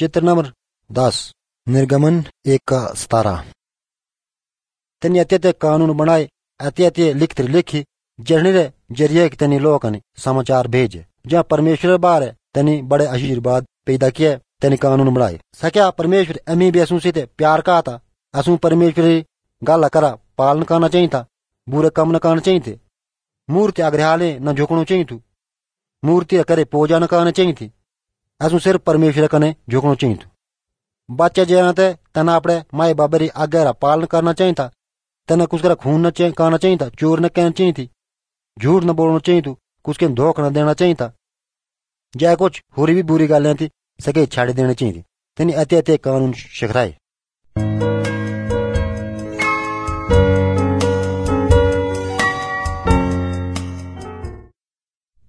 चित्र नंबर 10 निर्गमन 1:17। तनी अत्य कानून बनाए अत्य लिखते लिखी जड़ने रे जरिए तनी लोगन समाचार भेजे जहाँ परमेश्वर बार तनी बड़े आशीर्वाद पैदा किए तनी कानून बनाए सक्या परमेश्वर अमी भी असू से प्यार का था असू परमेश्वर गाला करा पालन करना चाहिए था बुरे कम न करना चाहिए थे मूर्ति अग्रहालय न झुकना चाहिए थू मूर्ति करे पूजा न करना चाहिए थी असू सिर्फ परमेश्वर कने झुकना चाहिए थू बच्चे जैसे तना अपने माए बाबरी आज्ञा पालन करना चाहिए था तना कुछ खून न करना चाहिए था चोर न कहना चाहिए थी झूठ न बोलना चाहिए थू कुछ के धोखा न देना चाहिए था जय कुछ होरी भी बुरी गल थी सके छाड़ी देनी चाहिए थी तनी अत्य कानून शिखराए।